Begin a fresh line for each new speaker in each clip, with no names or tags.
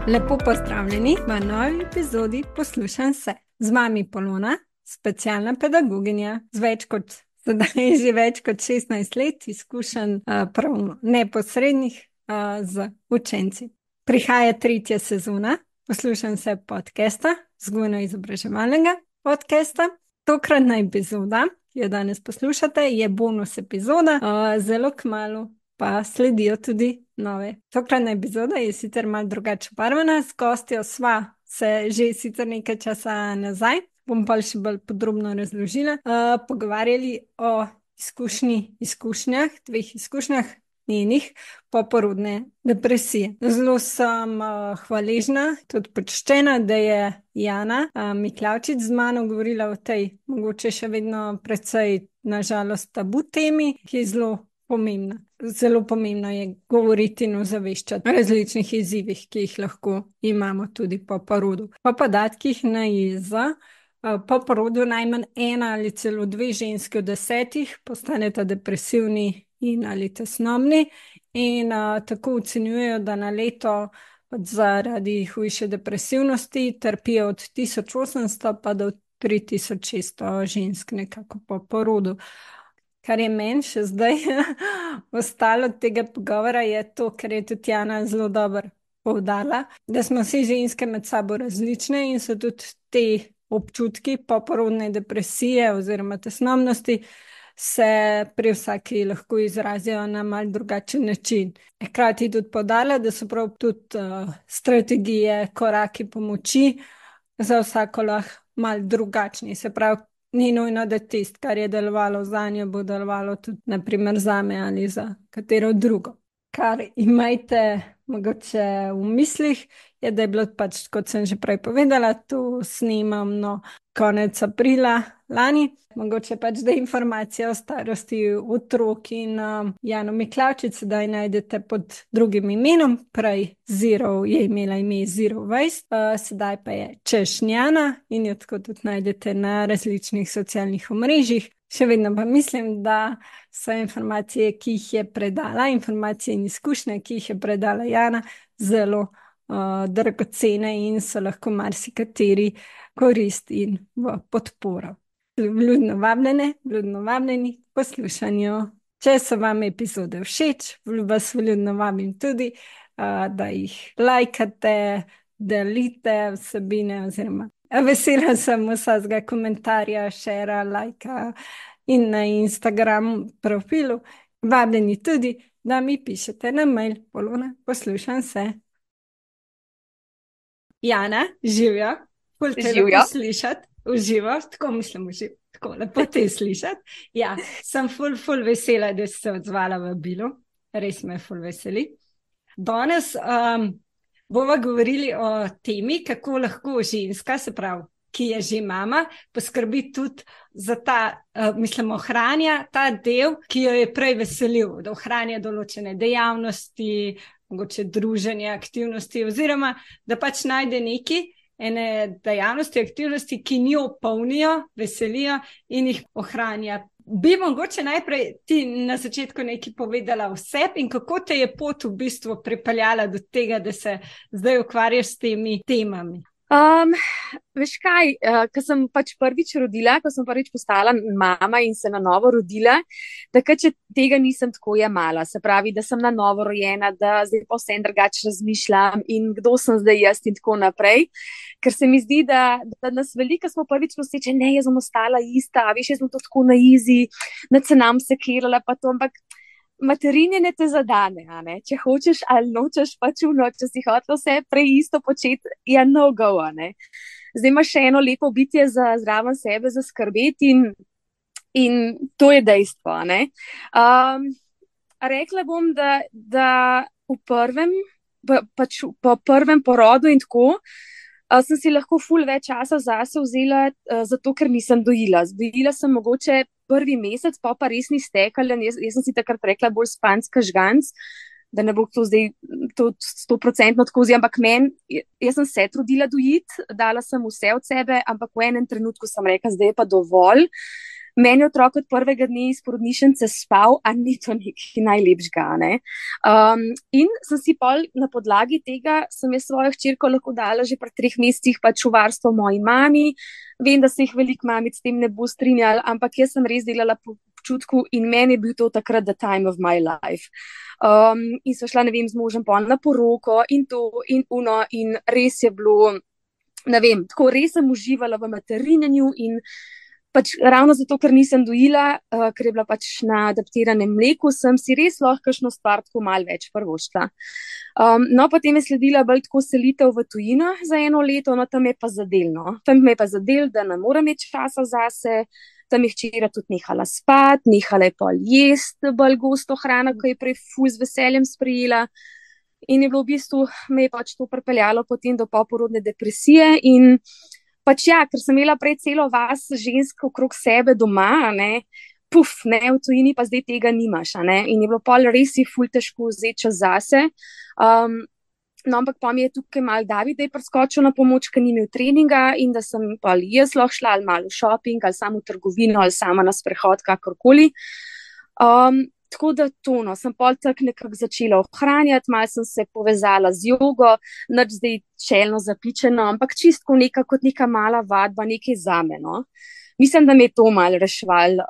Lepo pozdravljeni v novi epizodi Poslušam se. Z vami Polona, specialna pedagoginja z že več kot 16 let izkušenj prav neposrednih z učenci. Prihaja tretja sezona Poslušam se podcasta, vzgojno-izobraževalnega podcasta. Tokratna epizoda, ki jo danes poslušate, je bonus epizoda, zelo kmalu pa sledijo tudi nove. Tokratna epizoda je sicer malo drugače obarvana, s gostjo sva se že sicer nekaj časa nazaj, bom pa še bolj podrobno razložila, pogovarjali o dveh izkušnjah njenih poporodne depresije. Zelo sem hvaležna, tudi počaščena, da je Jana Miklavčič z mano govorila o tej, mogoče še vedno precej na žalost tabu temi, ki je zelo pomembna. Zelo pomembno je govoriti in ozaveščati o različnih izzivih, ki jih lahko imamo tudi po porodu. Po podatkih NIJZ, po porodu najmanj 1 ali celo 2 ženske od 10 postaneta depresivni in ali tesnobni in tako ocenjujejo, da na leto zaradi hujše depresivnosti trpijo od 1800 pa do 3600 žensk nekako po porodu. Kar je meni še zdaj ostalo od tega pogovora, je to, kar je tudi Jana zelo dobro poudarila, da smo vsi ženske med sabo različne in so tudi te občutki poporodne depresije oziroma tesnobnosti se pri vsaki lahko izrazijo na mal drugačen način. Hkrati tudi poudarila, da so prav tudi strategije, koraki pomoči za vsako lahko mal drugačni. Se pravi, ni nujno, da tisto, kar je delovalo zanjo, bo delovalo tudi naprimer zame ali za katero drugo. Kar imajte mogoče v mislih, je, da je bilo pač, kot sem že prej povedala, to snemam konec aprila lani. Mogoče pač, da informacije o starosti otrok in Jano Miklavčič sedaj najdete pod drugim imenom. Prej Zero je imela ime Zero Waste, sedaj pa je Češnjana in jo tako tudi najdete na različnih socialnih omrežjih. Še vedno pa mislim, da so informacije, ki jih je predala, informacije in izkušnje, ki jih je predala Jana, zelo dragocene in so lahko marsikateri korist in v podporo. Vljudno vabljeni k poslušanju. Če so vam epizode všeč, vas vljudno vabim tudi, da jih lajkate, delite vsebine oziroma vesela sem vsakega komentarja, šera, lajka in na Instagram profilu. Vabljeni tudi, da mi pišete na mail Polona, poslušam se. Jana, živjo, ful te lepo slišati. Uživo, tako mislim uživo, tako lepo te slišati. Ja, sem ful vesela, da si se odzvala v vabilu, res me ful veseli. Danes bova govorili o temi, kako lahko ženska, se pravi, ki je že mama, poskrbi tudi za ta, ohranja ta del, ki jo je prej veselil, da ohranja določene dejavnosti, mogoče druženje, aktivnosti oziroma da pač najde ene dejavnosti, aktivnosti, ki njo polnijo, veselijo in jih ohranja. Bi mogoče najprej ti na začetku nekaj povedala o sebi in kako te je pot v bistvu pripeljala do tega, da se zdaj ukvarjaš s temi temami?
Veš kaj, ko sem pač prvič rodila, ko sem prvič postala mama in se na novo rodila, takrat, če tega nisem tako jemala, se pravi, da sem na novo rojena, da zdaj pa vsem drugače razmišljam in kdo sem zdaj jaz in tako naprej, ker se mi zdi, da nas veliko smo prvič noseče, ne, jaz sem ostala ista, veš, jaz sem to tako na easy, nad se nam sekirala pa to, ampak materinjenje te zadane, a ne? Če hočeš ali nočeš, pač če si hotela vse prej isto početi, je no go, a ne? Zdaj imaš še eno lepo bitje za zraven sebe, za skrbeti in to je dejstvo, a ne? Rekla bom, da po prvem porodu in tako, sem si lahko ful več časa zase vzela, zato ker nisem dojila. Dojila sem mogoče prvi mesec, pa res ni stekala, jaz sem si takrat rekla bolj spanska žganc, da ne bo to zdaj to 100% tako vzela, ampak jaz sem se trudila dojiti, dala sem vse od sebe, ampak v enem trenutku sem rekla, zdaj je pa dovolj, Meni je otrok od prvega dne iz porodnišnice spal, a ni to nekaj najlepšega. Ne? In sem si pol na podlagi tega, sem jaz svojo hčerko lahko dala že pri 3 mesecih pač v varstvo moji mami. Vem, da se jih veliko mamic s tem ne bo strinjali, ampak jaz sem res delala po občutku in meni je bil to takrat the time of my life. In so šla, ne vem, z možem pol na poroko in to in uno in res je bilo, ne vem, tako res sem uživala v materinjenju in pač ravno zato, ker nisem dojila, ker je bila pač na adaptiranem mleku, sem si res lahko kakšno stvar tako malo več privoščila. No, potem je sledila bolj tako selitev v tujino za 1 leto, no tam je pa zadel, no. Tam me je pa zadel, da ne morem imeti časa zase, tam je hčera tudi nehala spati, nehala je pol jesti bolj gosto hrano, ko je prej ful z veseljem sprejela. In je bilo v bistvu, me je pač to pripeljalo potem do poporodne depresije in pač ja, ker sem imela prej celo vas žensk okrog sebe doma, ne, ne, v tujini pa zdaj tega nimaš, ne, in je bilo pol res je ful težko vzeti čas zase. No, ampak pa mi je tukaj mal David priskočil na pomoč, ker ni imel treninga in da sem pa jaz lahko šla ali malo v shopping, ali samo v trgovino, ali sama na sprehod, kakorkoli. Tako da to, no, sem pol tako nekako začela ohranjati, malo sem se povezala z jogo, nič zdaj čelno zapičeno, ampak čistko kot neka mala vadba, nekaj zame, no. Mislim, da me je to malo reševalo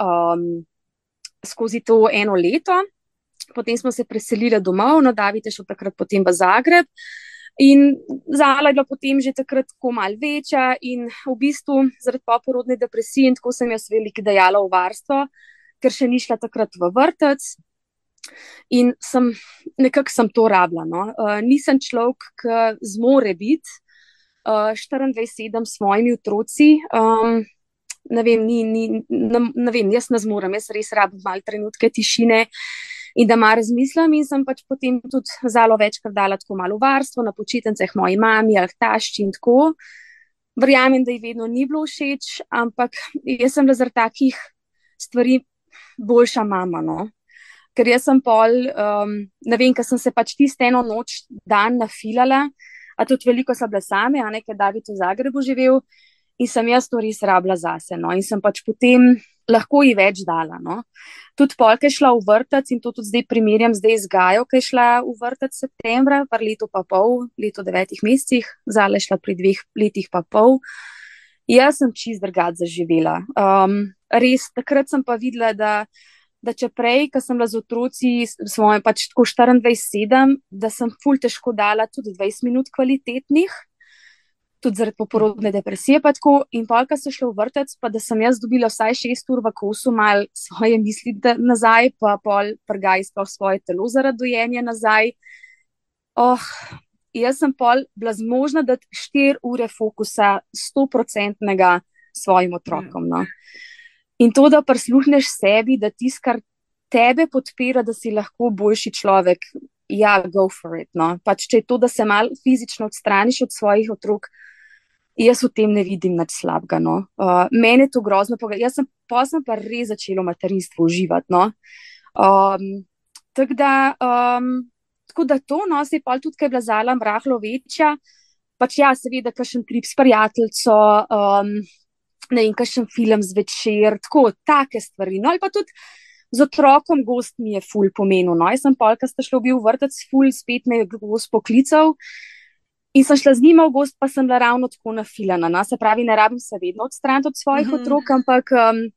skozi to 1 leto. Potem smo se preselili domov, no, David je šel takrat potem v Zagreb in Zala je bila potem že takrat tako malo večja in v bistvu zaradi poporodne depresije in tako sem jaz veliko dajala v varstvo, ker še ni šla takrat v vrtec in nekako sem to rabila. No. Nisem človek, ki zmore biti 24/7 s svojimi otroci. Ne vem, jaz ne zmorem, jaz res rabim malo trenutke tišine in da malo razmislim in sem pač potem tudi Zalo večkrat dala tako malo v varstvo, na počitnicah moji mami ali tašči in tako. Verjamem, da ji vedno ni bilo všeč, ampak jaz sem bila zaradi takih stvari boljša mama, no. Ker jaz sem pol, ne vem, ker sem se pač tiste 1 noč dan nafilala, a tudi veliko sem bila same, a ne, ker David v Zagrebu živel in sem jaz to res rabila zase, no, in sem pač potem lahko ji več dala, no. Tudi pol, ki je šla v vrtec in to tudi zdaj primerjam zdaj z Gajo, ki je šla v vrtec septembra, pri letu pa pol, leto 9 mesecih, Zala je šla pri 2 letih pa pol. Jaz sem čist drugače zaživela. Res, takrat sem pa videla, da če prej, ko sem bila z otroci svojim pač tako 24/7, da sem ful težko dala tudi 20 minut kvalitetnih, tudi zaradi poporodne depresije pa tako, in pol, ko so šli v vrtec, pa da sem jaz dobila vsaj 6 ur v kosu mal svoje misli nazaj, pa pol prgaj sploh svoje telo zaradi dojenja nazaj. Jaz sem pol bila zmožna dati 4 ure fokusa 100% svojim otrokom. No. In to, da prisluhneš sebi, da tisto, kar tebe podpira, da si lahko boljši človek, ja, go for it. No. Pač, če je to, da se malo fizično odstraniš od svojih otrok, jaz v tem ne vidim nič slabega. No. Mene je to grozno, jaz sem pa res začela v materinstvu uživati. No. Tako da to, no, se je pol tudi, kaj je bila Zala rahlo večja, pač ja, seveda, kakšen trip s prijateljico, ne vem, kakšen film zvečer, tako, take stvari, no, ali pa tudi z otrokom gost mi je ful pomenil, no, jaz sem pol, ko sta šla v vrtec ful, spet me je gost poklical in sem šla z njima v gost, pa sem bila ravno tako nafilana, no, se pravi, ne rabim se vedno odstraniti od svojih otrok, ampak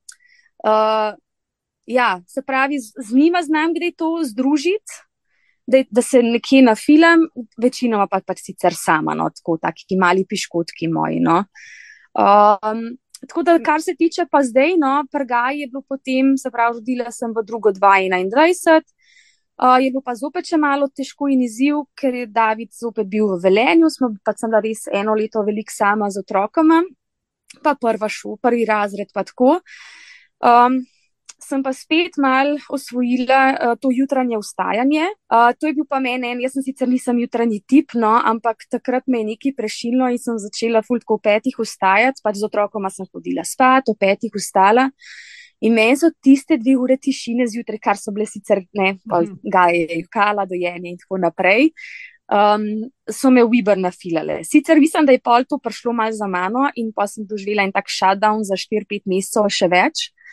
ja, se pravi, z njima znam gre to združiti, da se nekje nafilam, večinoma pa pač sicer sama, no, tako, taki mali piškotki moji, no. Tako da, kar se tiče pa zdaj, no, prgaj je bilo potem, se pravi, rodila sem v 2. 2021, je bilo pa zopet še malo težko in izziv, ker je David zopet bil v Velenju, pa sem bila res 1 leto veliko sama z otrokoma, pa prvi razred pa tako. Sem pa spet mal osvojila to jutranje vstajanje. To je bil pa meni jaz sicer nisem jutranji tip, no, ampak takrat me je nekaj prešilno in sem začela ful tako ob 5 vstajati, pač z otrokoma sem hodila spat, ob 5 vstala in meni so tiste 2 ure tišine zjutraj, kar so bile sicer, ne, Gaja je jokala, dojenje in tako naprej, so me Uber nafilale. Sicer mislim, da je pol to prišlo malo za mano in pa sem doživela en tak shutdown za 4-5 mesecev še več.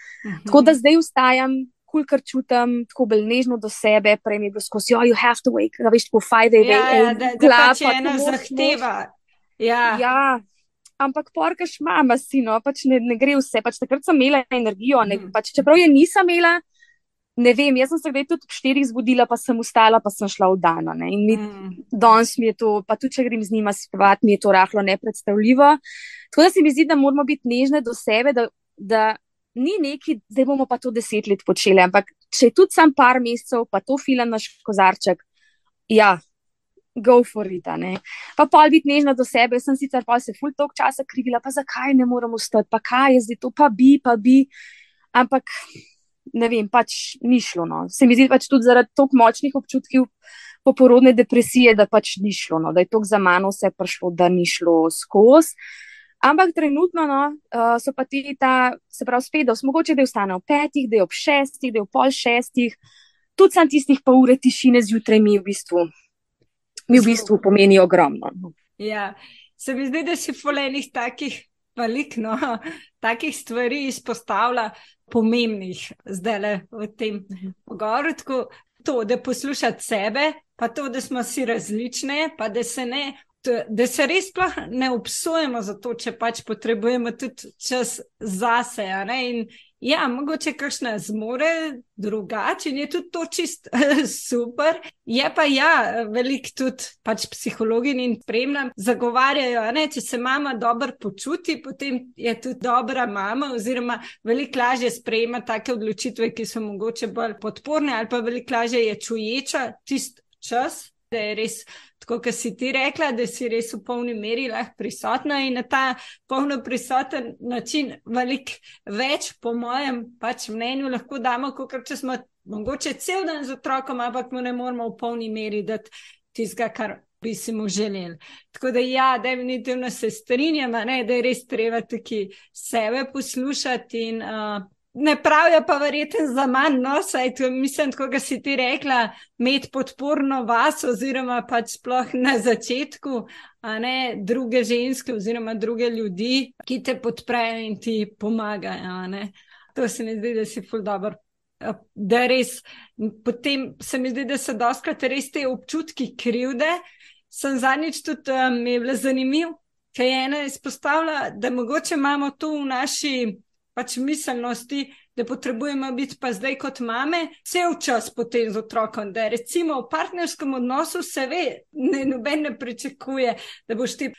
Tako da zdaj vstajam, kar čutim, tako bolj nežno do sebe, prej mi je bilo skozi, you have to wake, da veš, tako 5 a.m.
Da pač je ena zahteva.
Ja, ampak porkaš mama si, no, pač ne gre vse, pač takrat sem imela energijo, pač čeprav je nisem imela, ne vem, jaz sem se kdaj tudi ob 4 zbudila, pa sem vstala, pa sem šla v dan, ne, in danes mi je to, pa tudi če grem z njima spati, mi je to rahlo nepredstavljivo, tako da se mi zdi, da moramo biti nežne do sebe, da ni neki, zdaj bomo pa to 10 let počeli, ampak če je tudi sam par mesecev, pa to filam naš kozarček, ja, go for it, ne. Pa pol biti nežna do sebe, sem sicer pol se ful toliko časa krivila, pa zakaj ne moram vstati, pa kaj je zdaj to, pa bi, ampak ne vem, pač ni šlo, no. Se mi zdi pač tudi zaradi toliko močnih občutkov poporodne depresije, da pač ni šlo, no, da je toliko za mano vse prišlo, da ni šlo skozi. Ampak trenutno, no, so pa se pravi spet, da mogoče da je vstane ob 5, da je ob 6, da je ob pol 6, tudi sam tistih pa ure tišine zjutraj mi v bistvu pomeni ogromno.
Ja, se mi zdi, da si folenih takih velik, no, takih stvari izpostavlja pomembnih zdaj v tem pogovoru, tako to, da poslušati sebe, pa to, da smo si različne, pa da se res sploh ne obsojamo za to, če pač potrebujemo tudi čas zase, ne, in ja, mogoče kakšna zmore drugače in je tudi to čist super, je pa ja, veliko tudi pač psihologin in spremljam, zagovarjajo, ne, če se mama dobro počuti, potem je tudi dobra mama oziroma veliko lažje sprejema take odločitve, ki so mogoče bolj podporne ali pa veliko lažje je čuječa tist čas, da je res tako, kot si ti rekla, da si res v polni meri lahko prisotna in na ta polno prisoten način veliko več, po mojem pač mnenju, lahko damo, kot če smo mogoče cel dan z otrokom, ampak mu ne moramo v polni meri dati tistega, kar bi si mu želeli. Tako da ja, definitivno se strinjam, ne, da je res treba tukaj sebe poslušati in ne pravijo pa verjetno za manj, no, saj to mislim, tako ga si ti rekla, imeti podporno vas oziroma pač sploh na začetku, a ne druge ženske oziroma druge ljudi, ki te podprejo in ti pomagajo, a ne. To se mi zdi, da si ful dobro, da res, potem se mi zdi, da so dostikrat res te občutki krivde, sem zadnjič tudi, mi je bilo zanimiv, ker je ena izpostavila, da mogoče imamo to v naši pač miselnosti, da potrebujemo biti pa zdaj kot mame, cel čas potem z otrokom, da recimo v partnerskem odnosu se ve, noben ne pričakuje, da boš ti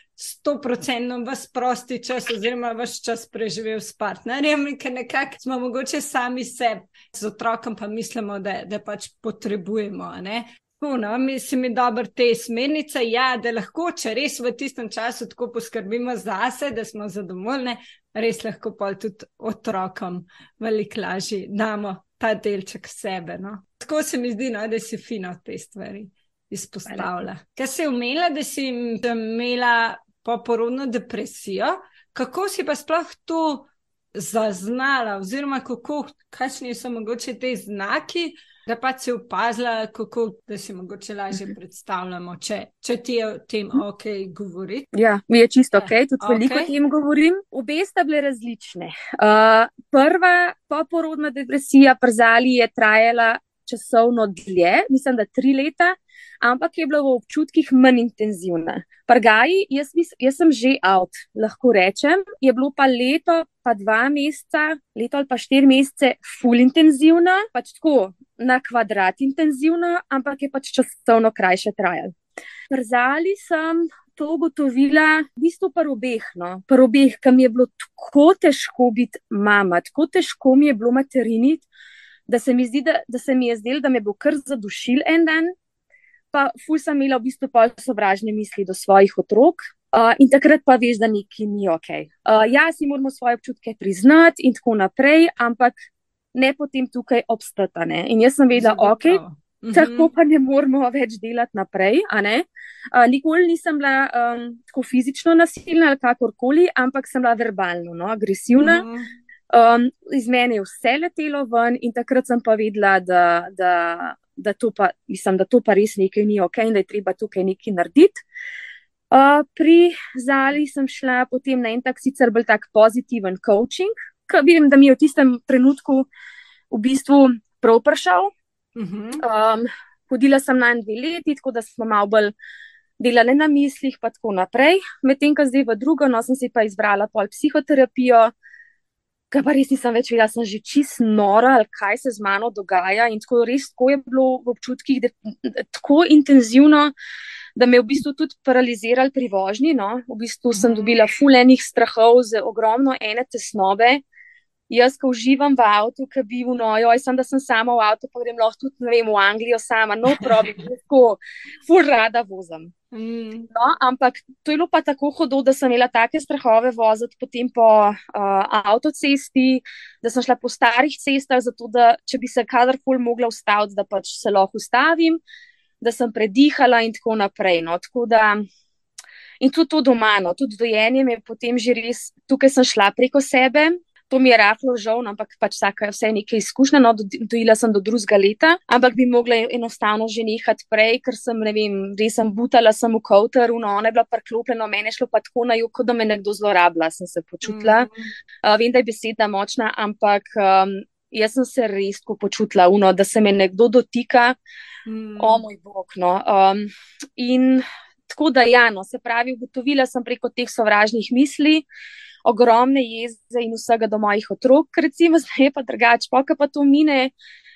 100% vas prosti čas oziroma vaš čas preživel s partnerjem, ker nekako smo mogoče sami sebi z otrokom pa mislimo, da pač potrebujemo, ne. No, mislim, je dobro te smernice, ja, da lahko, če res v tistem času tako poskrbimo zase, da smo zadovoljne, res lahko pa tudi otrokom veliko lažje damo ta delček sebe, no. Tako se mi zdi, no, da si fino te stvari izpostavlja. Kaj si omenila, da si imela poporodno depresijo, kako si pa sploh to zaznala oziroma kakšni so mogoče te znaki, da pa si opazila, kako da si mogoče lažje predstavljamo, če ti je o tem ok govoriti.
Ja, mi je čisto ok, tudi veliko o tem govorim. Obe sta bile različne. Prva poporodna depresija pri Zali je trajala časovno dlje, mislim, da 3 leta, ampak je bila v občutkih manj intenzivna. Pri Gaji, jaz sem že out, lahko rečem, je bilo pa leto, pa 2 meseca, leto ali pa 4 mesece ful intenzivna, pač tako na kvadrat intenzivna, ampak je pač časovno krajše trajal. Pri Zali sem to ugotovila v bistvu pri obeh, no. Pri obeh, ker mi je bilo tako težko biti mama, tako težko mi je bilo materiniti, da se mi zdi, da se mi je zdelo, da me bo kar zadušil en dan, pa ful sem imela v bistvu pol sovražne misli do svojih otrok in takrat pa veš, da nekaj ni ok. Ja, si moramo svoje občutke priznati in tako naprej, ampak ne potem tukaj obstati, ne. In jaz sem vedela, ok, tako pa ne moramo več delati naprej, a ne. Nikoli nisem bila tako fizično nasilna ali kakorkoli, ampak sem bila verbalno, no, agresivna. Iz mene je vse letelo ven in takrat sem pa vedela, da to pa, mislim, da to pa res nekaj ni ok in da je treba tukaj nekaj narediti. Pri Zali sem šla potem na en tak sicer bolj tak pozitiven coaching, ker vidim, da mi je v tistem trenutku v bistvu prav prišel. Hodila sem na 2 leti, tako da smo malo bolj delali na mislih, pa tako naprej. Medtem, ko zdaj v drugo, no, sem si pa izbrala pol psihoterapijo, ker pa res nisem več vedela, sem že čist nora, ali kaj se z mano dogaja. In tako res tako je bilo v občutkih, tako intenzivno, da me je v bistvu tudi paraliziralo pri vožnji. No. V bistvu sem dobila ful enih strahov z ogromno ene tesnobe. Jaz, ko uživam v avtu, ki bi joj, sem, da sem sama v avtu, pa grem lahko tudi, ne vem, v Anglijo sama, no problem, tako ful rada vozim. No, ampak to je bilo pa tako hudo, da sem imela take strahove voziti potem po avtocesti, da sem šla po starih cestah, zato da če bi se kadarkoli mogla ustaviti, da pač se lahko ustavim, da sem predihala in tako naprej. No, tako da, in tudi to doma, no, tudi dojenje mi je potem že res, tukaj sem šla preko sebe. To mi je rahlo žal, ampak pač vse je nekaj izkušnja, no, dojila sem do 2. leta, ampak bi mogla enostavno že nehati prej, ker sem, ne vem, res sem butala, sem v kavter, ona je bila priklopljena, meni je šlo pa tako na jug, kot da me nekdo zlorablja, sem se počutila. Vem, da je beseda močna, ampak jaz sem se res tako počutila, da se me nekdo dotika, o moj bog, no. In tako da, ja, no, se pravi, ugotovila sem preko teh sovražnih misli, ogromne jeze in vsega do mojih otrok, recimo, zdaj pa drugače, pa to mine,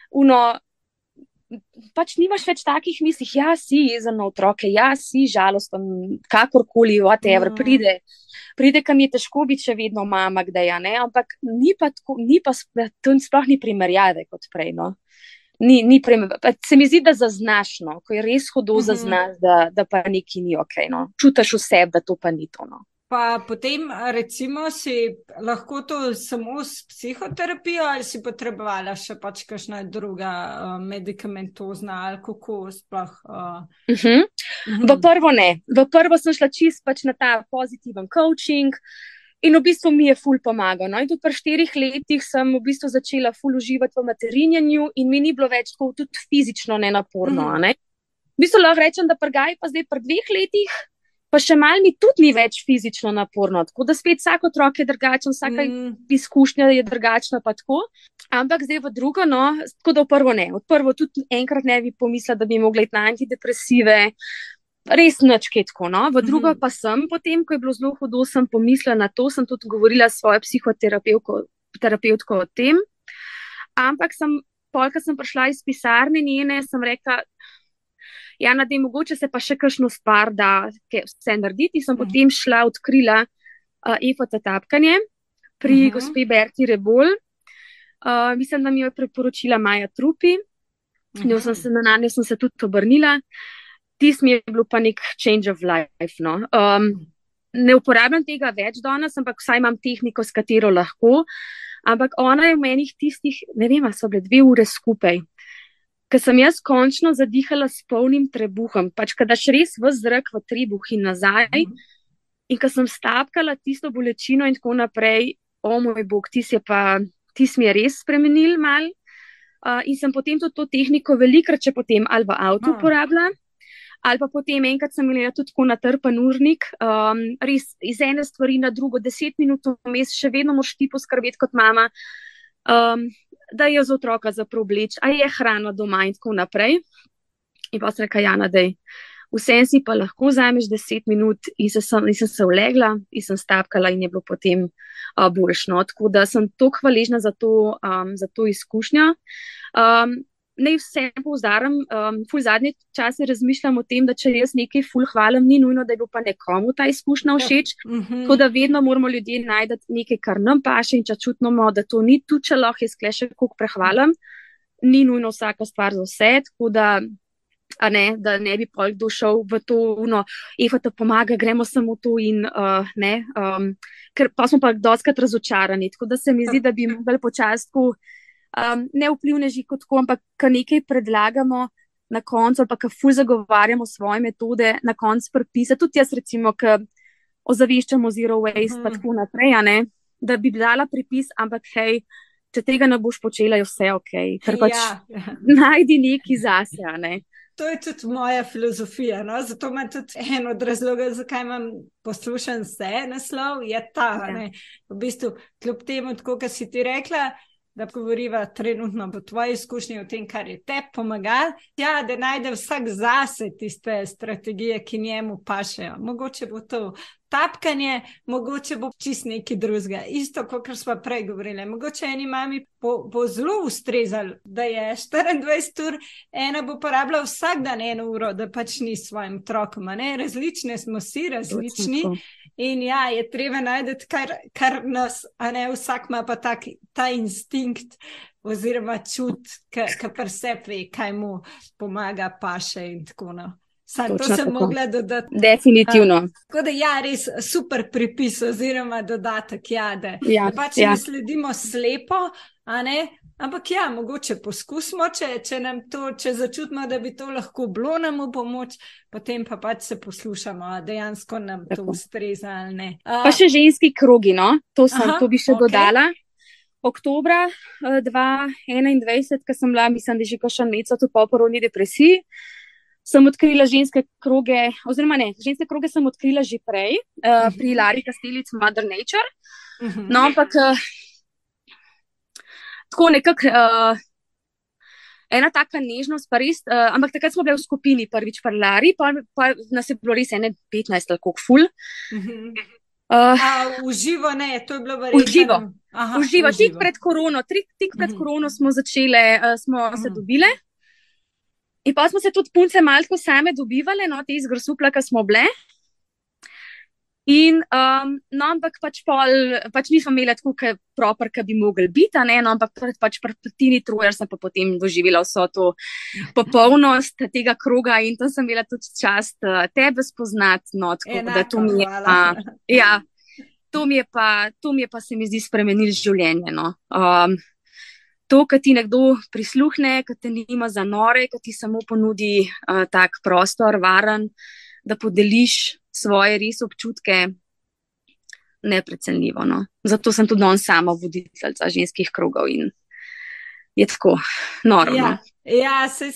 pač nimaš več takih mislih, ja, si jezen na otroke, ja, si žalosten, kakorkoli, whatever, pride, kam je težko biti še vedno mama, kdaj, ne, ampak ni pa to sploh ni primerjave kot prej, no. Ni se mi zdi, da zaznaš, no, ko je res hudo zaznaš, da pa nekaj ni okej, no. Čutiš v sebi, da to pa ni to, no.
Pa potem, recimo, si lahko to samo s psihoterapijo ali si potrebovala še pač kakšna druga medikamentozna ali kako sploh?
V prvo ne. V prvo sem šla čist pač na ta pozitiven coaching in v bistvu mi je ful pomagal. No? In tudi pri 4 letih sem v bistvu začela ful uživati v materinjanju in mi ni bilo več tako tudi fizično nenaporno. Ne? V bistvu lahko rečem, da pri Gaju pa zdaj pri 2 letih pa še malo mi tudi ni več fizično naporno, tako da spet vsak otrok je drugačen, vsaka izkušnja je drugačna pa tako, ampak zdaj v drugo, no, tako da v prvo ne, od prvo tudi enkrat ne bi pomislila, da bi mogla iti na antidepresive, res nič kaj tako, no, v drugo pa sem potem, ko je bilo zelo hudo, sem pomislila na to, sem tudi govorila s svojo psihoterapevtko o tem, ampak polka sem prišla iz pisarne njene, sem rekla, Jana, da je mogoče se pa še kakšno stvar, da vse narediti. Sem potem šla, odkrila EFT tapkanje pri gospe Berti Rebolj. Mislim, da mi jo je priporočila Maja Trupi. Na njo sem se tudi obrnila. Tis mi je bilo pa nek change of life. No. Ne uporabljam tega več danes, ampak vsaj imam tehniko, s katero lahko. Ampak ona je v menih tistih, ne vem, so bile 2 ure skupaj. Ker sem jaz končno zadihala s polnim trebuhom, pač kada še res v zrak v trebuh in nazaj in ko sem stapkala tisto bolečino in tako naprej, o moj bog, tis mi je res spremenil mal in sem potem tudi to tehniko velikrat še potem ali v avtu uporabila, ali pa potem enkrat sem imela tudi tako natrpan urnik, res iz ene stvari na drugo, 10 minut vmes, še vedno moraš ti poskrbeti kot mama, da je za otroka za preobleč, a je hrana doma in tako naprej. In pa sem rekla, Jana, daj, vsem si pa lahko vzameš 10 minut in sem se ulegla in sem stapkala in je bilo potem boljšno. Tako da sem toliko hvaležna za to izkušnjo. Ne vse povzdaram, ful zadnje čase razmišljam o tem, da če jaz nekaj ful hvalim, ni nujno, da je bilo pa nekomu ta izkušnja všeč, tako da vedno moramo ljudje najti nekaj, kar nam paše in če čutimo, da to ni tu, če lahko jaz kle še koliko prehvalim, ni nujno vsaka stvar za vse, tako da, da ne bi pol kdo šel v to, Eva te pomaga, gremo samo to in ker pa smo pa dostikrat razočarani, tako da se mi zdi, da bi mogli počastku ne vplivneži kot tako, ampak kar nekaj predlagamo na koncu, ali pa kar ful zagovarjamo svoje metode, na koncu pripisa, tudi jaz recimo, ker ozaveščamo zero waste, pa tako naprej, da bi dala pripis, ampak hej, če tega ne boš počela, je vse okej, ker pač najdi nekaj zase,
to je tudi moja filozofija. No? Zato imam tudi en od razlogov, zakaj imam poslušan vse naslov, je ta.
Ja.
V bistvu, kljub temu, tako kot si ti rekla, da govoriva trenutno o tvoji izkušnji, o tem, kar je te pomagalo, ja, da najde vsak zase tiste strategije, ki njemu pašejo. Mogoče bo to tapkanje, mogoče bo čist nekaj drugega. Isto, kot smo prej govorili. Mogoče eni mami bo zelo ustrezalo, da je 24 ur, ena bo porabila vsak dan 1 uro, da pač ni s svojim otrokom. Različne smo si, različni. In ja, je treba najti, kar nas, a ne vsak ima pa ta instinkt oziroma čut, ki pri sebi ve, kaj mu pomaga, paše in tako naprej. To sem mogla dodati.
Definitivno.
Tako da ja, res super pripis oziroma dodatek, ja, da pač ne sledimo slepo, a ne? Ampak ja, mogoče poskusimo, če začutimo, da bi to lahko bilo nam v pomoč, potem pa pač se poslušamo, dejansko nam to ustreza ali ne.
Pa še ženski krogi, no? To bi še dodala. Oktobra 2021, ko sem bila, mislim, da že kakšen mesec tudi po porodni depresiji, sem odkrila ženske kroge, oziroma ne, ženske kroge sem odkrila že prej, pri Lari Kastelic Mother Nature. No, ampak tako nekako ena taka nežnost, pa res, ampak takrat smo bile v skupini prvič pri Lari, pa nas je bilo res 15 ali koliko ful.
Uživo ne, to je bilo verjetno.
Uživo, tik pred korono smo začele, smo se dobile. In pa smo se tudi punce malo same dobivale, no, te izgrsupla, ki smo bile. In, no, ampak pač nismo imeli tako proper, ki bi mogli biti, ne, no, ampak pač pri Tini Trojer sem pa potem doživela vso to popolnost tega kroga in tam sem imela tudi čast tebe spoznati, no, tako da to mi je pa, ja, to mi je pa se mi zdi spremenilo življenje, no. To, kad ti nekdo prisluhne, kad te nima za nore, kad ti samo ponudi tak prostor, varen, da podeliš svoje res občutke, neprecenljivo. No? Zato sem tudi on sama voditeljica ženskih krogov in je tako noro.
Ja, ja,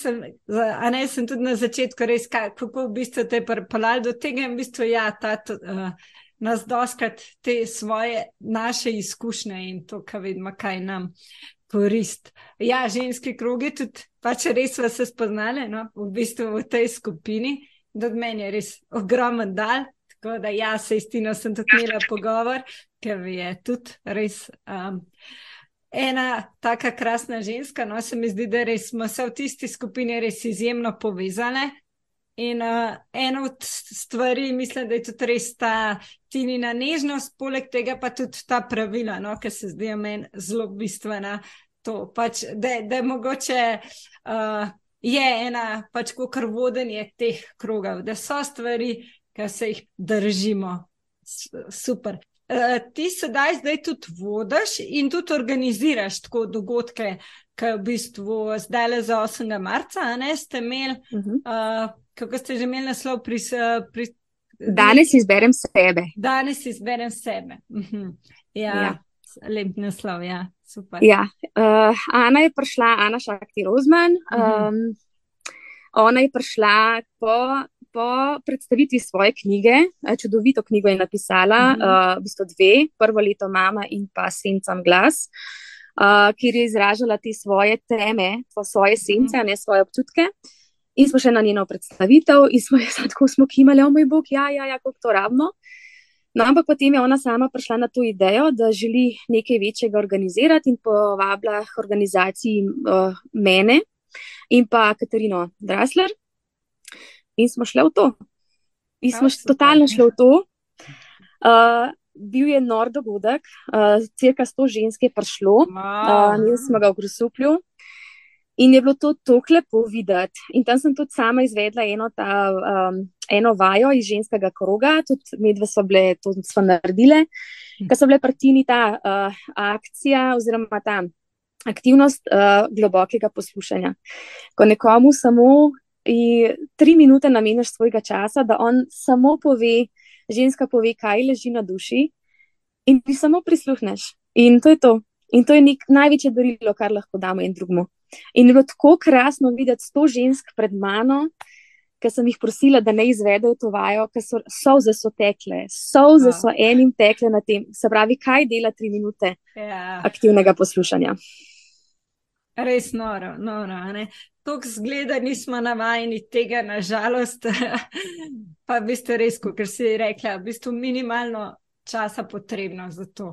sem tudi na začetku res, kako v bistvu te pripeljali do tega in v bistvu ja, nas doskrat te svoje, naše izkušnje in to, kaj vidimo, kaj nam korist. Ja, ženski krogi tudi, pač res smo se spoznali, no, v bistvu v tej skupini, da od meni je res ogromen dal, tako da ja, se s Tino sem tudi imela pogovor, ker je tudi res ena taka krasna ženska, no, se mi zdi, da res smo se v tisti skupini res izjemno povezale. In ena od stvari, mislim, da je tudi res ta Tinina nežnost, poleg tega pa tudi ta pravila, no, ki se zdijo meni zelo bistvena. To pač, da mogoče je ena pač kakor vodenje teh krogov, da so stvari, ki se jih držimo. Super. Ti sedaj zdaj tudi vodiš in tudi organiziraš tako dogodke, ki v bistvu zdaj za 8. marca, a ne, ste imeli kako ste že imeli naslov
Danes izberem sebe.
Danes izberem sebe. Ja, lep naslov, ja, super.
Ja, Ana je prišla, Ana Šakti Rozman, ona je prišla po predstavitvi svoje knjige, čudovito knjigo je napisala, v bistvu 2, Prvo leto mama in pa Sencam glas, kjer je izražala te svoje teme, svoje sence, ne svoje občutke. In smo še na njeno predstavitev in smo kimali, o moj bog, ja, kako to rabno. No, ampak potem je ona sama prišla na to idejo, da želi nekaj večjega organizirati in povabila organizaciji mene in pa Katarino Drasler. In smo šle v to. In smo totalno šle v to. Bil je nor dogodek, cirka 100 žensk je prišlo, smo ga v Grosuplju. In je bilo to tako lepo videti. In tam sem tudi sama izvedla eno vajo iz ženskega kroga, tudi medve so bile, to smo naredile, ker so bile pri Tini ta akcija oziroma ta aktivnost globokega poslušanja. Ko nekomu samo 3 minute nameniš svojega časa, da on samo pove, ženska pove, kaj leži na duši in ti samo prisluhneš. In to je to. In to je največje darilo, kar lahko damo en drugmu. In je bilo tako krasno videti 100 žensk pred mano, ker sem jih prosila, da ne izvedejo to vajo, ker solze so tekle, solze so enim tekle na tem. Se pravi, kaj dela 3 minute aktivnega poslušanja.
Res noro, ne? Tok zgleda, nismo navajeni tega, nažalost, pa v bistvu res, ker si rekla, v bistvu minimalno časa potrebno za to.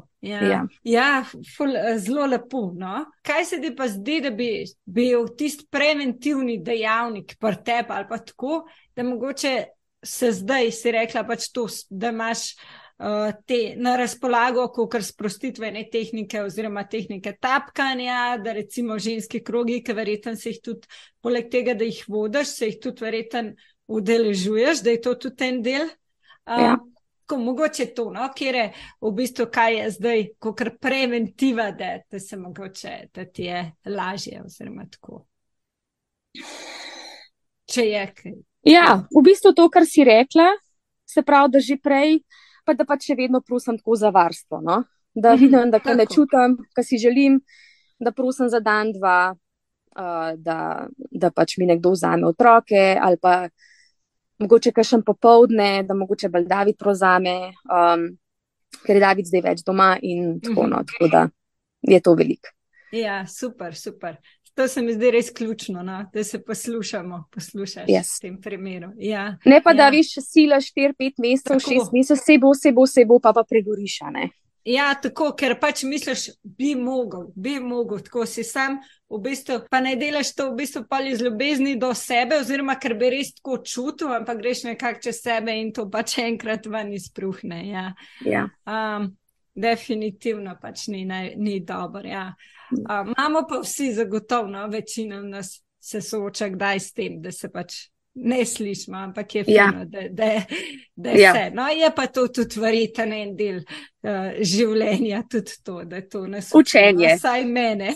Zelo lepo, no? Kaj se ti pa zdi, da bi bil tisti preventivni dejavnik pri tebi ali pa tako, da mogoče se zdaj si rekla pač to, da imaš te na razpolago, kakor sprostitvene tehnike oziroma tehnike tapkanja, da recimo ženski krogi, ki verjetno se jih tudi, poleg tega, da jih vodiš, se jih tudi verjetno udeležuješ, da je to tudi en del. Mogoče to, no, kjer je v bistvu, kaj je zdaj, kakor preventiva, da se mogoče, da ti je lažje oziroma tako. Če je kaj.
Ja, v bistvu to, kar si rekla, se pravi, da že prej pa da pač še vedno prosim tako za varstvo, no? Da vidim, da kaj ne čutim, kaj si želim, da prosim za dan, dva, da pač mi nekdo vzame otroke, ali pa mogoče kakšen popoldne, da mogoče bolj David prevzame, ker je David zdaj več doma in tako, no, tako da je to veliko.
Ja, super. To se mi zdi res ključno, no? Da se poslušaš v tem primeru.
Ne pa, da viš sila 4-5 mesecev, 6 mesecev, se bo, pa pregoriš, ne?
Ja, tako, ker pač misliš, bi mogel, tako si sam, v bistvu, pa ne delaš to v bistvu pa iz ljubezni do sebe, oziroma ker bi res tako čutil, ampak greš nekako čez sebe in to pač enkrat ven izpruhne, definitivno pač ni dobro, imamo pa vsi zagotovno, večina nas se sooča kdaj s tem, da se pač ne slišimo, ampak je fino, da se. No, je pa to tudi verjetno en del življenja, tudi to, da to nas
učenje.
Saj mene,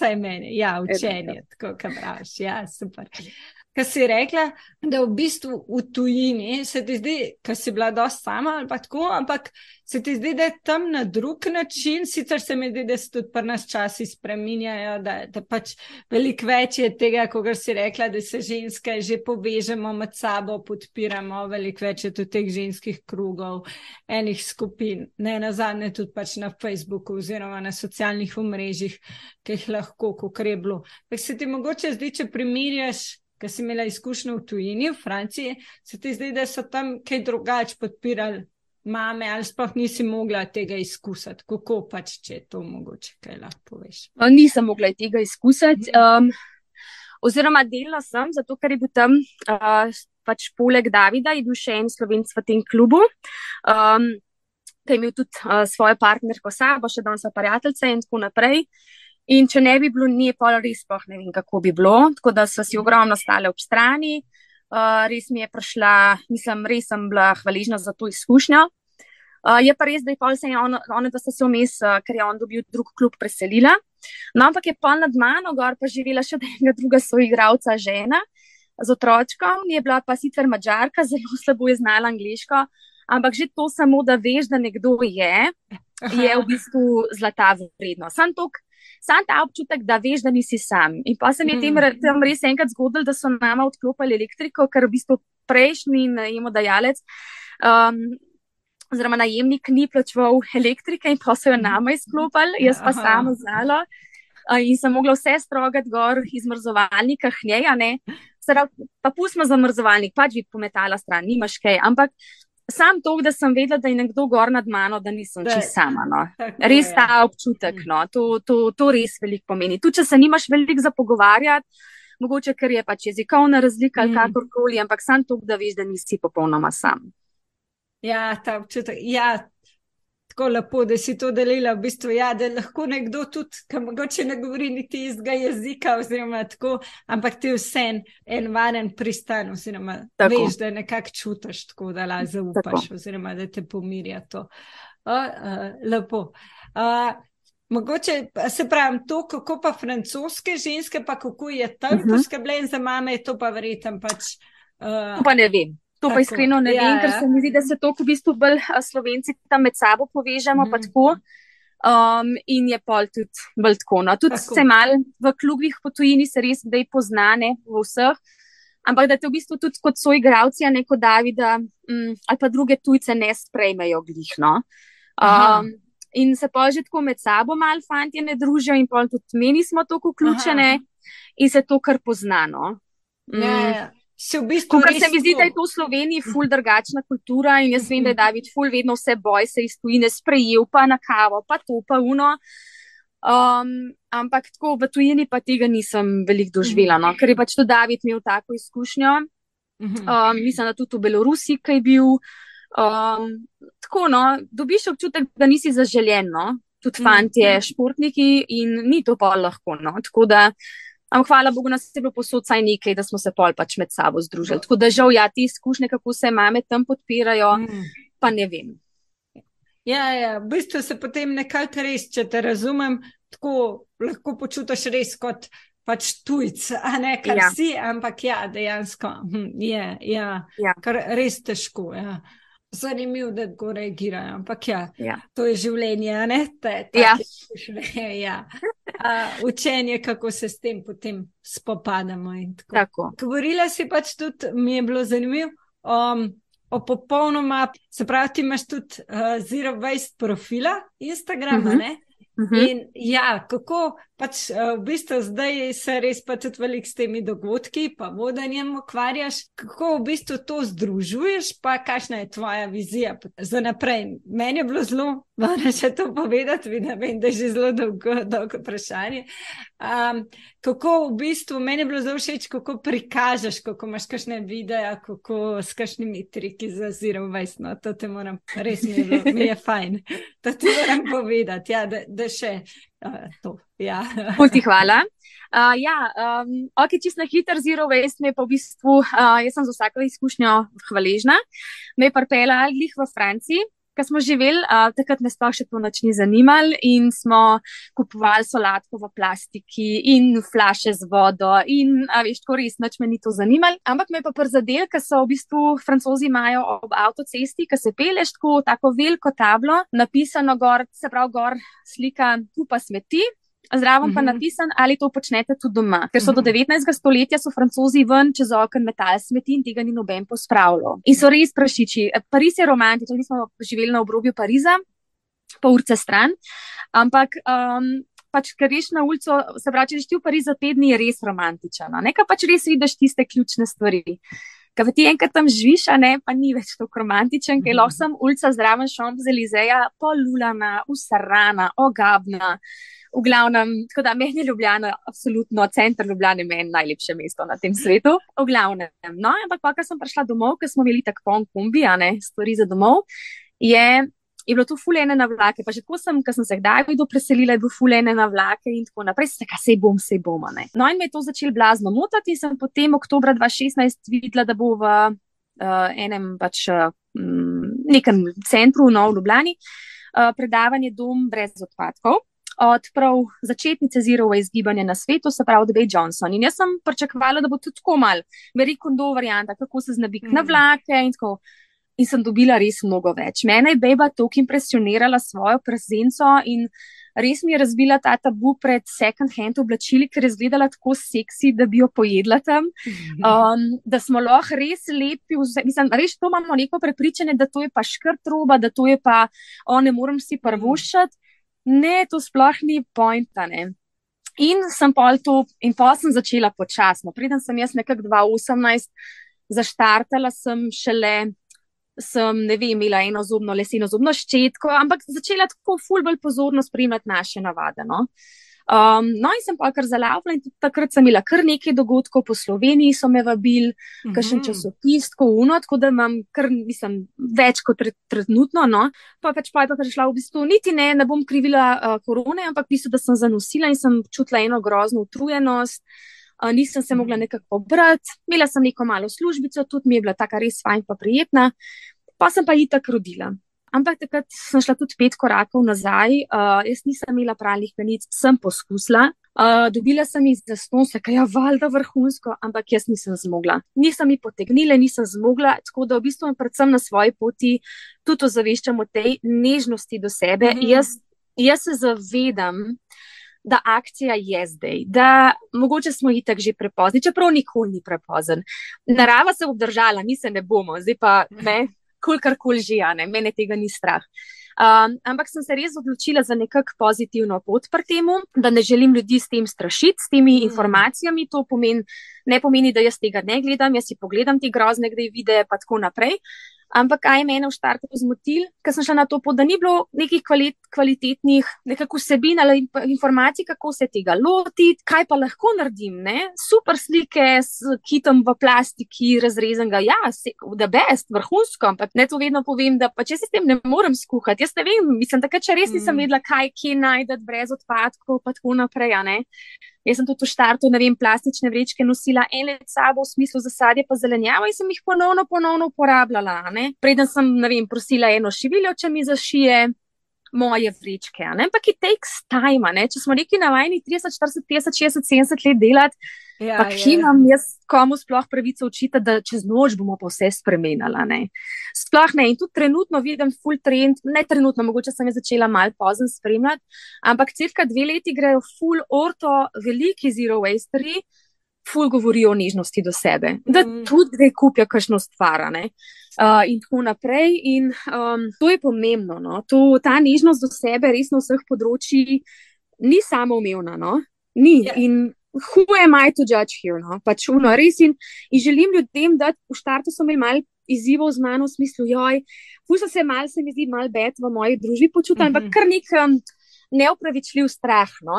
učenje, tako kam praviš, super. Kaj si rekla, da v bistvu v tujini se ti zdi, kaj si bila dosti sama ali pa tako, ampak se ti zdi, da je tam na drug način, sicer se mi zdi, da se tudi pri nas časi spreminjajo, da pač veliko več je tega, kogar si rekla, da se ženske že povežemo med sabo, podpiramo, veliko več je tudi teh ženskih krugov, enih skupin, ne nazadnje tudi pač na Facebooku oziroma na socialnih omrežjih, ki jih lahko, kakor je bilo. Kaj se ti mogoče zdi, če primerjaš, ker si imela izkušnjo v tujini, v Franciji, se ti zdi, da so tam kaj drugače podpirali mame ali sploh nisi mogla tega izkusiti? Kako pač, če je to mogoče, kaj lahko poveš?
Nisem mogla tega izkusiti. Oziroma delala sem, zato ker je bil tam pač poleg Davida, je bil še en Slovenc v tem klubu, ki je imel tudi svojo partnerko sabo, še danes so prijateljice in tako naprej. In če ne bi bilo nje, pa res sploh ne vem, kako bi bilo, tako da so si ogromno stale ob strani, res mi je prišla, mislim, res sem bila hvaležna za to izkušnjo. Je pa res, da je pol se ona, da sta se vmes, ker je on dobil drug klub, preselila, no, ampak je pol nad mano gor pa živela še enega druga soigralca žena z otročkom, je bila pa sicer Madžarka, zelo slabo je znala angleško, ampak že to samo, da veš, da nekdo je v bistvu zlata vredno. Sam ta občutek, da veš, da nisi sam. In pa se mi je tam res enkrat zgodilo, da so nama odklopili elektriko, ker v bistvu prejšnji najemodajalec oziroma najemnik ni plačeval elektrike in pa so jo nama izklopili, jaz pa sama znala. In sem mogla vse strogati gor iz mrzovalnika k njej, ne. Pa pustimo zamrzovalnik, pač bi pometala stran, nimaš kaj, ampak sam to, da sem vedela, da je nekdo gor nad mano, da nisem čisto sama, no. Res ta občutek, no, to res veliko pomeni. Tudi, če se nimaš veliko za pogovarjati, mogoče, ker je pač jezikovna razlika ali kakorkoli, ampak sam to, da veš, da nisi popolnoma sam.
Ja, ta občutek, tako lepo, da si to delila, v bistvu, da lahko nekdo tudi, ki mogoče ne govori niti istega jezika, oziroma tako, ampak ti vse en varen pristan, oziroma veš, da nekako čutiš tako, da lahko zaupaš, oziroma da te pomirja to. Lepo. Mogoče, se pravim, to, kako pa francoske ženske, pa kako je tam poskrbljen za mame, to pa verjetno pač...
To pa ne vem. To pa iskreno ne vem, ker se mi zdi, da se to v bistvu bolj Slovenci tam med sabo povežemo, pa tako. In je pol tudi bolj tako. No. Tudi
Tako.
se mal v klubih po tujini se res zdaj poznane v vseh, ampak da te v bistvu tudi kot soigralci, a ne kot Davida, ali pa druge tujce ne sprejmejo glih, no.
Aha.
In se pa že tako med sabo mal fantje ne družijo in pol tudi meni smo tako vključene in se to kar pozna, no.
Ja. Se v bistvu
Kar
res
se mi zdi, da je
tako.
to v Sloveniji ful drugačna kultura in jaz vem, da je David ful vedno vse boj se iz tujine sprejel, pa na kavo, pa to, pa uno. Ampak tako v tujini pa tega nisem veliko doživela, no, ker je pač tudi David imel tako izkušnjo. Mislim, da tudi v Belorusiji, ki je bil. Tako, no, dobiš občutek, da nisi zaželen, no, tudi fantje, športniki in ni to pa lahko, no, tako da, hvala Bogu, nas je bilo posod saj nekaj, da smo se pol pač med sabo združili, tako da žal, ja, te izkušnje, kako se mame tam podpirajo, pa ne vem.
Ja, v bistvu se potem nekako res, če te razumem, tako lahko počutiš res kot pač tujc, a ne kar si, ampak ja, dejansko je kar res težko, ja. Zanimivo, da tako reagirajo, ampak to je življenje, a ne? Učenje, kako se s tem potem spopadamo in tako. Govorila si pač tudi, mi je bilo zanimivo, o popolnoma, se pravi, ti imaš tudi zero waste profila Instagrama, ne? In ja, kako pač v bistvu zdaj se res pa tudi veliko s temi dogodki pa vodenjem ukvarjaš, kako v bistvu to združuješ, pa kakšna je tvoja vizija za naprej? Meni je bilo zelo, moram še to povedati, vem, da je že zelo dolgo vprašanje. Kako v bistvu, meni je bilo zelo všeč, kako prikažeš, kako imaš kakšne videa, kako s kakšnimi triki za zero waste, no, to te moram, res mi je fajn, to ti moram povedati, ja, da še to, ja.
Ti hvala. Ok, čisto na hiter zero waste me pa v bistvu, jaz sem za vsako izkušnjo hvaležna, me je pripeljala glih v Franciji, ko smo živeli, takrat me sploh še to nič ni zanimalo in smo kupovali solatko v plastiki in flaše z vodo in, veš, tako res, nič me ni to zanimalo, ampak me je pa prizadelo, ker so v bistvu Francozi imajo ob avtocesti, ko se peleš tako veliko tablo, napisano gor, se pravi gor slika kupa smeti, zraven pa napisan, ali to počnete tudi doma. Ker so do 19. stoletja so Francozi ven čez okno metali smeti in tega ni noben pospravljal. In so res prašiči. Pariz je romantičen, mi smo živeli na obrobju Pariza, pol urce stran, ampak pač, ker greš na ulico, se pravi, če greš ti v Pariz za 5 dni, je res romantičen. Nekaj pač res vidiš tiste ključne stvari. Ker ti enkrat tam živiš, a ne, pa ni več tako romantičen, ker lahko sem ulica zraven Champs-Élysées, polulana, usarana, ogabna. V glavnem, tako da meni je Ljubljana, absolutno, center Ljubljane meni najlepše mesto na tem svetu. V glavnem, no, ampak pa, ko sem prišla domov, ker smo imeli tako poln kombi, a ne, stvari za domov, je bilo to ful ene na vlake, pa že tako sem, ko sem se kdaj preselila, je bil ful ene na vlake in tako naprej, sej bom, a ne. No, in me je to začelo blazno motati in sem potem oktobra 2016 videla, da bo v enem pač nekem centru, no, v Ljubljani, predavanje Dom brez odpadkov, od prav začetnice zero waste gibanja na svetu, se pravi Debate Johnson. In jaz sem pričakovala, da bo tudi tako mal Marie Kondo varianta, kako se znabiti na vlake in tako. In sem dobila res mnogo več. Mene je beba toliko impresionirala svojo prezenco in res mi je razbila ta tabu pred second hand oblačili, ker je izgledala tako seksi, da bi jo pojedla tam. Da smo lahko res lepi, mislim, res to imamo neko prepričanje, da to je pa škrt roba, da to je pa, ne morem si prvoščati. Ne, to sploh ni pointa, ne. In sem pol to, in pol sem začela počasno. Preden sem jaz nekako 2018 zaštartala, sem ne vem, imela eno leseno zobno ščetko, ampak začela tako ful bolj pozorno spremljati naše navade, no. No, in sem pa kar zalavila in tudi takrat sem imela kar nekaj dogodkov po Sloveniji, so me vabili, kakšen časopis, tako da imam kar, mislim, več kot trenutno, no. Pa je pa prišla v bistvu, niti ne bom krivila korone, ampak v bistvu, da sem zanosila in sem čutila eno grozno utrujenost, nisem se mogla nekako pobrati, imela sem neko malo službico, tudi mi je bila taka res fajn pa prijetna, pa sem pa itak rodila. Ampak takrat sem šla tudi 5 korakov nazaj, jaz nisem imela pralnih penic, sem poskusila, dobila sem jih zastonj, ja, valjda vrhunsko, ampak jaz nisem zmogla. Nisem jih potegnila, nisem zmogla, tako da v bistvu predvsem na svoji poti tudi ozaveščam o tej nežnosti do sebe. Jaz jaz se zavedam, da akcija je zdaj, da mogoče smo itak že prepozni, čeprav nikoli ni prepozen. Narava se bo obdržala, mi se ne bomo, zdaj pa ne, karkoli že, ne, mene tega ni strah. Ampak sem se res odločila za nekako pozitivno pot pri temu, da ne želim ljudi s tem strašiti, s temi informacijami. To ne pomeni, da jaz tega ne gledam, jaz si pogledam te grozne videe, pa tako naprej. Ampak kaj je mene v štartu zmotil, ker sem šla na to pot, da ni bilo nekih kvalitetnih nekako vsebin ali informacij, kako se tega lotiti, kaj pa lahko naredim, ne? Super slike s kitom v plastiki, razrezanega, ja, the best, vrhunsko, ampak ne to vedno povem, da pa če se s tem ne morem skuhati, jaz ne vem, mislim, takrat, če res nisem vedela, kje najdeti brez odpadkov, pa tako naprej, a ne? Jaz sem tudi v štartu, ne vem, plastične vrečke nosila ene let sabo v smislu za sadje pa zelenjavo in sem jih ponovno uporabljala, ne. Preden sem, ne vem, prosila eno šiviljo, če mi zašije moje vrečke, ne. Ampak it takes time, ne. Če smo neki navajeni 30, 40, 50, 60, 70 let delati, pa kje imam jaz komu sploh pravico očitati, da čez noč bomo pa vse spremenila, ne. Sploh ne. In tudi trenutno vidim full trend, ne trenutno, mogoče sem je začela malo pozno spremljati, ampak cirka 2 leti grejo full orto, veliki zero wasterji, full govorijo o nežnosti do sebe, da tudi gre kupijo kakšno stvar, ne. In tako naprej. In to je pomembno, no. Ta nežnost do sebe res na vseh področjih ni samoumevna, no. Ni. In who am I to judge here, no? Pač res in želim ljudem dati, v štartu so imeli malo izzivov z mano v smislu, ful so se mi zdi malo bed v moji družbi počutila, ampak kar nek neopravičljiv strah, no.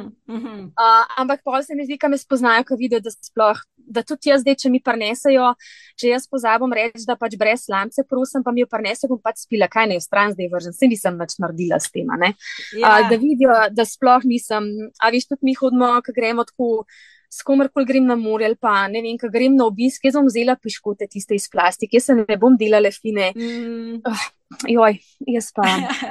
Ampak pol se mi zdi, ka me spoznajo, ka vidijo, da tudi jaz zdaj, če mi prinesejo, če jaz pozabim reči, da pač brez slamce prosim, pa mi jo prinesejo, bom pač spila, kaj ne, v stran zdaj vržen, se nisem nič naredila s tem, ne. Da vidijo, da sploh nisem, a veš, tudi mi hodimo, ko gremo tako, s komerkoli grem na morje ali pa, ne vem, ko grem na obisk, jaz bom vzela piškote tiste iz plastike, jaz se ne bom delala fine. Jaz pa...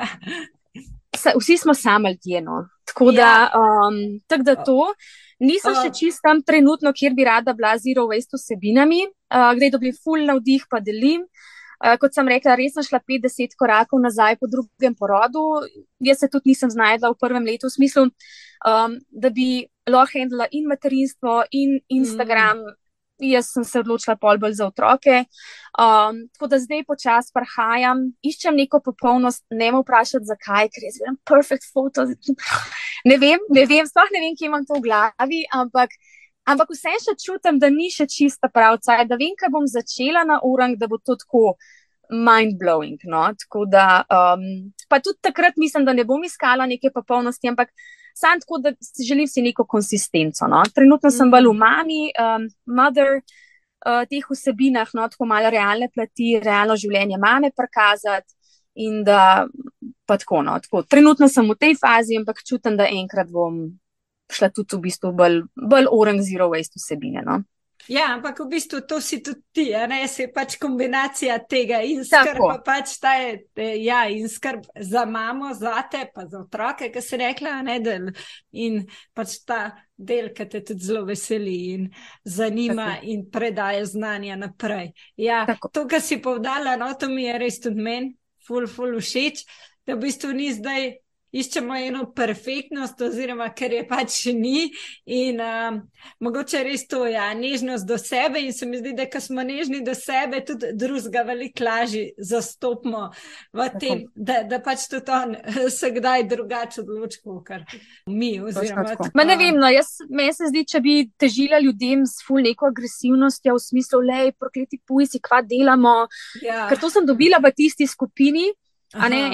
Vsi smo sami ljudje, no. Tako da to, nisem še čist tam trenutno, kjer bi rada bila zero waste vsebinami, kdaj dobim full navdih, pa delim. Kot sem rekla, res sem šla 5-10 korakov nazaj po drugem porodu, jaz se tudi nisem znajdla v prvem letu, v smislu, da bi lahko handla in materinstvo, in Instagram, jaz sem se odločila pol bolj za otroke, tako da zdaj počas prehajam, iščem neko popolnost, ne me vprašati zakaj, ker jaz vidim perfect photo, ne vem, sploh ne vem, kje imam to v glavi, ampak vse še čutim, da ni še čista pravca, da vem, kaj bom začela na orang, da bo to tako mind-blowing, no, tako da, pa tudi takrat mislim, da ne bom iskala neke popolnosti, ampak sam tako, da želim si neko konsistenco, no. Trenutno sem bolj v mami, mother, teh vsebinah, no, tako malo realne plati, realno življenje mame prikazati in da pa tako, no, tako. Trenutno sem v tej fazi, ampak čutim, da enkrat bom šla tudi v bistvu bolj orang zero waste vsebine, no.
Ja, ampak v bistvu to si tudi ti, a ne, se je pač kombinacija tega in skrb, pa pač ta je, in skrb za mamo, za te, pa za otroke, ki si rekla, ne, in pač ta del, ki te tudi zelo veseli in zanima in predaje znanja naprej. Ja, to, kar si povdala, no, to mi je res tudi meni ful všeč, da v bistvu ni zdaj iščemo eno perfektnost, oziroma ker je pač ni in mogoče res to, nežnost do sebe in se mi zdi, da ko smo nežni do sebe, tudi drugega veliko lažje zastopimo v tem, da pač tudi on se kdaj drugače odloči, kar mi, oziroma...
Ma ne vem, no, meni se zdi, če bi težila ljudem s ful neko agresivnostjo v smislu, lej, prokleti pujsi, kva delamo, ker to sem dobila v tisti skupini, a ne,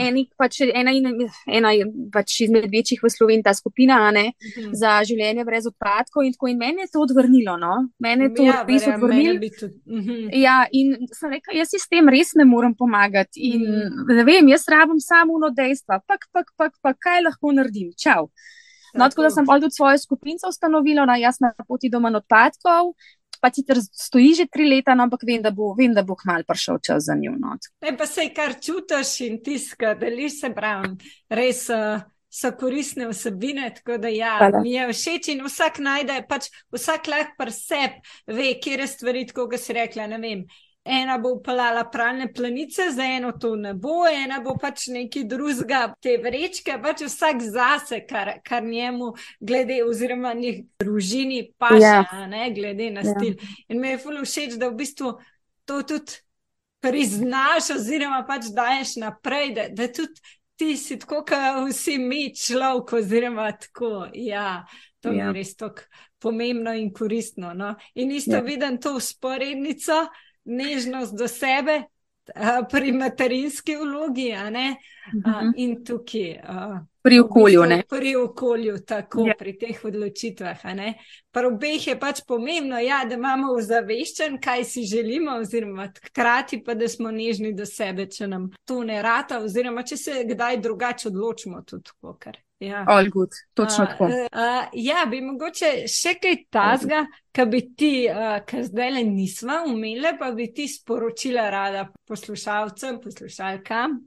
ena je pač izmed večjih v Sloveniji ta skupina, a ne, za življenje brez odpadkov in tako, in mene je to odvrnilo, no, mene je to res odvrnilo. Ja, in sem rekla, jaz si s tem res ne morem pomagati in ne vem, jaz rabim samo ono dejstva, kaj lahko naredim, čau. No, tako da sem bolj tudi svojo skupinco ustanovila, no, jaz na poti do manj odpadkov, pa sicer stoji že 3 leta, no, ampak vem, da bo kmalu prišel čas za njo. No.
Pa sej kar čutiš in tiska, deliš se pravim, res so koristne vsebine, tako da mi je všeč in vsak najde, pač vsak lahko pri sebi ve, kjer je stvari, tako ga si rekla, ne vem, ena bo upalala pralne planice, za eno to ne bo, ena bo pač nekaj drugega, te vrečke, pač vsak zase, kar njemu glede oziroma njih družini paše, ne, glede na stil. In me je ful všeč, da v bistvu to tudi priznaš oziroma pač daješ naprej, da tudi ti si tako, kot vsi mi človek oziroma tako, ja, to mi je res tako pomembno in koristno, no. In isto vidim to vzporednico, nežnost do sebe pri materinski vlogi, a ne, in tukaj
pri okolju, ne?
Pri okolju, tako, pri teh odločitvah, a ne. Pri obeh je pač pomembno, ja, da imamo ozaveščen, kaj si želimo, oziroma hkrati pa, da smo nežni do sebe, če nam to ne rata, oziroma če se kdaj drugače odločimo tudi tako, ker. Ja.
All good, točno tako.
Ja, bi mogoče še kaj tazga, ka bi ti, ka zdajle nisva umele, pa bi ti sporočila rada poslušalcem, poslušalkam?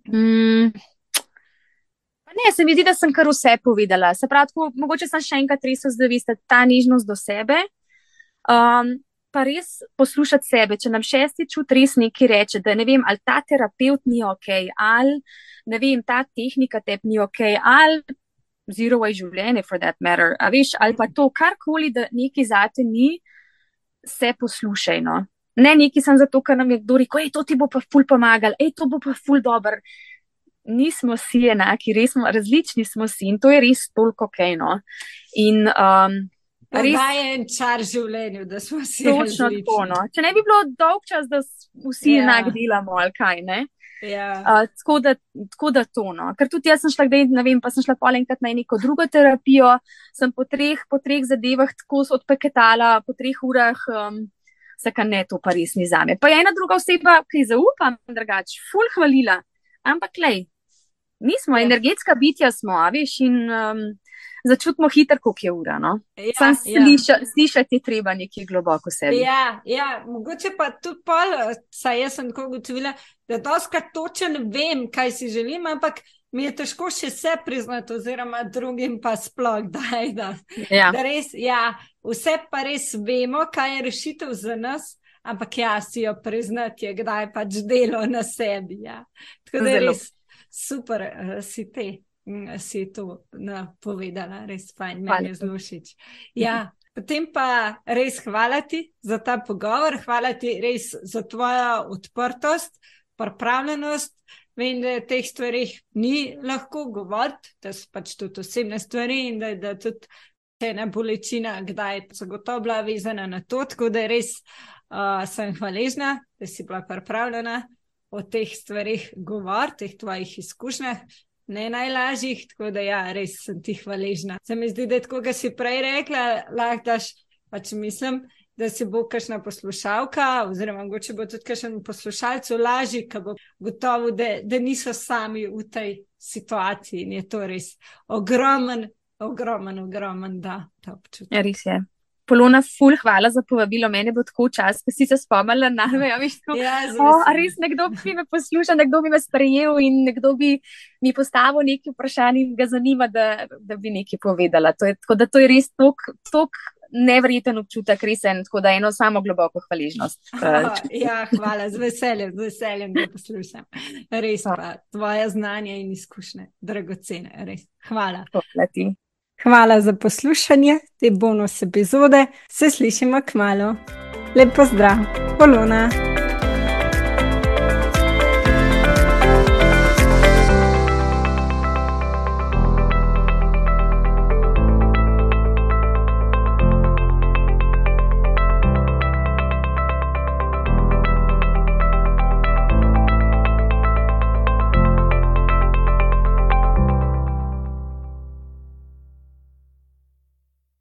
Ne, se mi zdi, da sem kar vse povedala. Se pravi, tako, mogoče sem še enkrat res ozavesta ta nežnost do sebe, pa res poslušati sebe. Če nam šesti čut res nekaj reče, da ne vem, ali ta terapeut ni okej, ali ne vem, ta tehnika tebi ni okej, ali zero way življenje for that matter, a veš, ali pa to karkoli, da nekaj zate ni, se poslušaj, no. Ne nekaj sem zato, ker nam je kdo rekel, to ti bo pa ful pomagal, to bo pa ful dober. Nismo si enaki, res smo, različni smo si in to je res toliko okej, no. In res
daje en čar življenju, da smo si
točno
različni.
tako, no. Če ne bi bilo dolg čas, da vsi enak delamo, ali kaj, ne. Tako da to, no. Ker tudi jaz sem šla, ne vem, pa sem šla pol enkrat na neko drugo terapijo, sem po treh zadevah tako odpeketala, po 3 urah, saka ne, to pa res ni zame. Pa je ena druga oseba, ki zaupam drugače, ful hvalila, ampak lej, nismo, energetska bitja smo, a veš, in začutimo hitro, koliko je ura, no. Slišati je treba nekaj globoko sebi.
Ja, mogoče pa tudi pol, saj jaz sem tako ugotovila, da dostikrat točno vem, kaj si želim, ampak mi je težko še vse priznati, oziroma drugim pa sploh, da res, vse pa res vemo, kaj je rešitev za nas, ampak si jo priznati je kdaj pač delo na sebi, Tako da je res super, si to povedala, res fajn, meni je zelo všeč. Potem pa res hvala ti za ta pogovor, hvala ti res za tvojo odprtost, pripravljenost. Vem, da teh stvarih ni lahko govoriti, da so pač tudi osebne stvari in da tudi ena bolečina kdaj zagotovo bila vezana na to, tako da res sem hvaležna, da si bila pripravljena o teh stvarih govoriti, teh tvojih izkušnjah, ne najlažjih, tako da res sem ti hvaležna. Se mi zdi, da tako, kot si prej rekla, lahko daš, pač mislim, da si bo kakšna poslušalka, oziroma mogoče bo tudi kakšen poslušalcu lažji, ki bo gotovo, da niso sami v tej situaciji in je to res ogromen, da, ta občutek.
Res je. Polona, ful, hvala za povabilo, mene bo tako čas, ko si se spomnila name, veš, tako, res nekdo bi me poslušal, nekdo bi me sprejel in nekdo bi mi postavil nekaj vprašanj in ga zanima, da bi nekaj povedala. Tako da to je res tok neverjeten občutek, res tako da eno samo globoko hvaležnost.
Hvala, z veseljem, da poslušam. Res pa, tvoja znanja in izkušnje, dragocene, res. Hvala.
Hvala ti.
Hvala za poslušanje te bonus epizode. Se slišimo kmalu. Lep pozdrav, Polona.